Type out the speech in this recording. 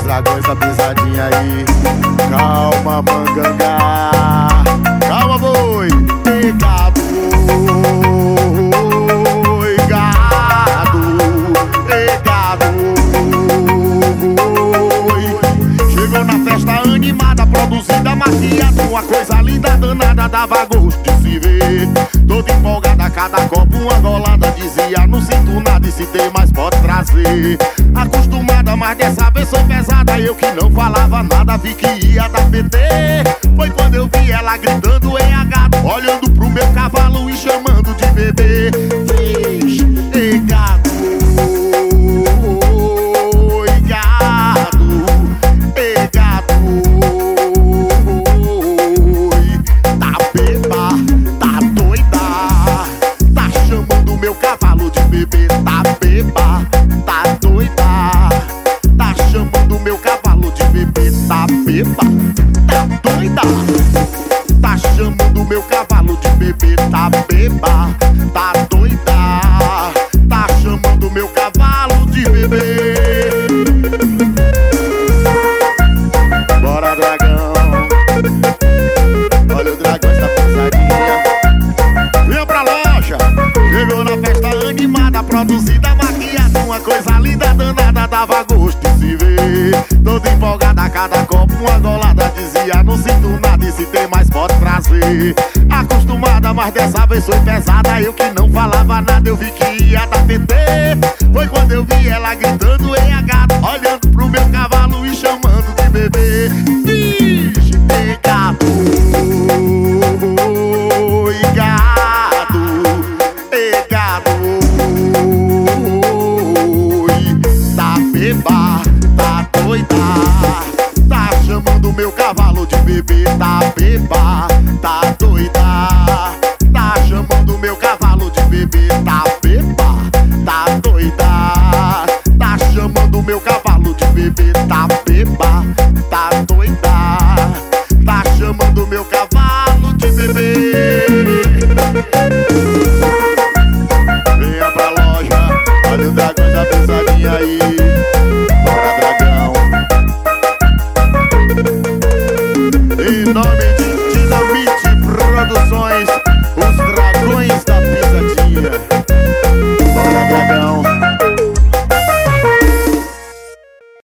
dragão, essa pisadinha aí. Calma, mangangá. Calma, boi. Pegado, oi, gado. Pegado, oi. Chegou na festa animada, produzida, maquiada. Uma coisa linda, danada, dava gosto de se ver. Toda empolgada, cada copo uma golada. Dizia, não sinto nada e se tem mais pode trazer. Acostumada, mas dessa vez sou pesada. Eu que não falava nada, vi que ia dar PT. Foi quando eu vi ela gritando em agado, olhando pro meu cavalo e chamando de bebê. Fez, ei gado, oi gado, ei gado, oi. Tá beba, tá doida, tá chamando meu cavalo de bebê. Tá beba, tá doida, tá chamando meu cavalo de bebê. Tá beba, tá doida, tá chamando meu cavalo de bebê. Tá beba, tá doida, tá chamando meu cavalo de bebê. Bora, dragão. Olha o dragão, essa pisadinha. Venha pra loja. Chegou na festa animada, produzida, maquiada. Uma coisa linda, danada, dava gosto de se ver. Toda empolgada, cada copo uma golada. Dizia, não sinto nada e se tem mais pode trazer. Acostumada, mas dessa vez foi pesada. Eu que não falava nada, eu vi que ia dar PT. Foi quando eu vi ela gritando em agado, olhando pro meu cavalo e chamando